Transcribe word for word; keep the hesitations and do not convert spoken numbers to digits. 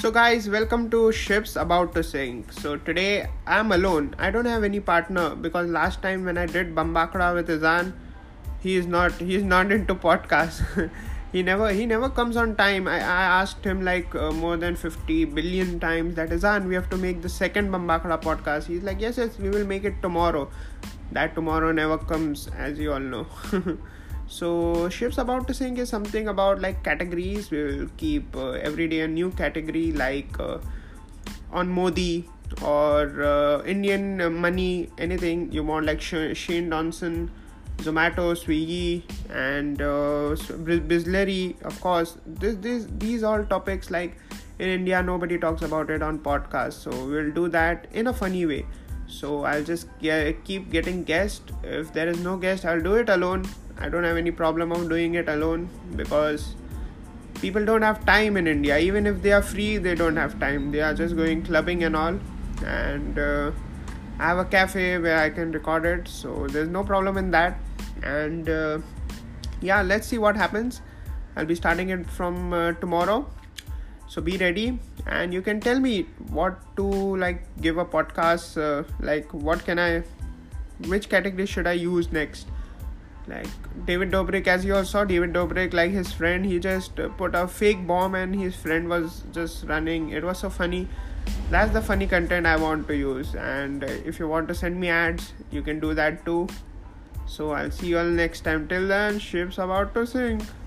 So guys, welcome to Ships About to Sink. So today I'm alone. I don't have any partner because last time when I did Bambakra with Izan, he is not he is not into podcasts. he never he never comes on time. I, I asked him like uh, more than fifty billion times that Izan, we have to make the second Bambakra podcast. He's like, yes, yes, we will make it tomorrow. That tomorrow never comes, as you all know. So Ships About to Sink is something about like categories. We will keep uh, every day a new category, like uh, on Modi or uh, Indian money, anything you want, like Sh- Shane Dawson, Zomato, Swiggy, and uh, Bisleri, of course. This, this, these all topics, like in India, nobody talks about it on podcasts. So we'll do that in a funny way. So I'll just get, keep getting guests. If there is no guest, I'll do it alone. I don't have any problem of doing it alone because people don't have time in India. Even if they are free, they don't have time. They are just going clubbing and all. And uh, I have a cafe where I can record it. So there's no problem in that. And uh, yeah, let's see what happens. I'll be starting it from uh, tomorrow. So be ready, and you can tell me what to like give a podcast, uh, like what can I, which category should I use next. Like David Dobrik, as you all saw, David Dobrik, like his friend, he just uh, put a fake bomb and his friend was just running. It was so funny. That's the funny content I want to use. And uh, if you want to send me ads, you can do that too. So I'll see you all next time. Till then, Ships About to Sink.